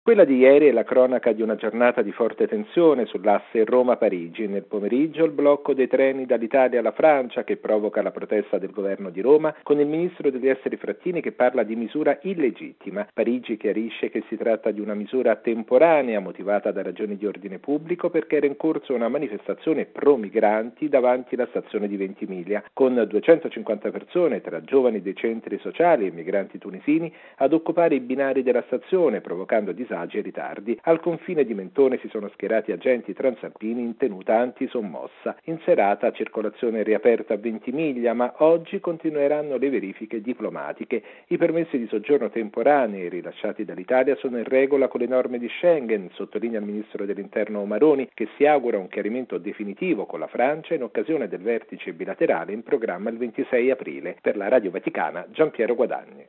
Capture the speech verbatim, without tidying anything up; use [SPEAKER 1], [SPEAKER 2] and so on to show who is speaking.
[SPEAKER 1] Quella di ieri è la cronaca di una giornata di forte tensione sull'asse Roma-Parigi. Nel pomeriggio il blocco dei treni dall'Italia alla Francia che provoca la protesta del governo di Roma, con il ministro degli esteri Frattini che parla di misura illegittima. Parigi chiarisce che si tratta di una misura temporanea motivata da ragioni di ordine pubblico perché era in corso una manifestazione pro-migranti davanti alla stazione di Ventimiglia, con duecentocinquanta persone tra giovani dei centri sociali e migranti tunisini ad occupare i binari della stazione, provocando disagi e ritardi. Al confine di Mentone si sono schierati agenti transalpini in tenuta antisommossa. In serata circolazione riaperta a Ventimiglia, ma oggi continueranno le verifiche diplomatiche. I permessi di soggiorno temporanei rilasciati dall'Italia sono in regola con le norme di Schengen, sottolinea il ministro dell'Interno Maroni, che si augura un chiarimento definitivo con la Francia in occasione del vertice bilaterale in programma il ventisei aprile. Per la Radio Vaticana, Giampiero Guadagni.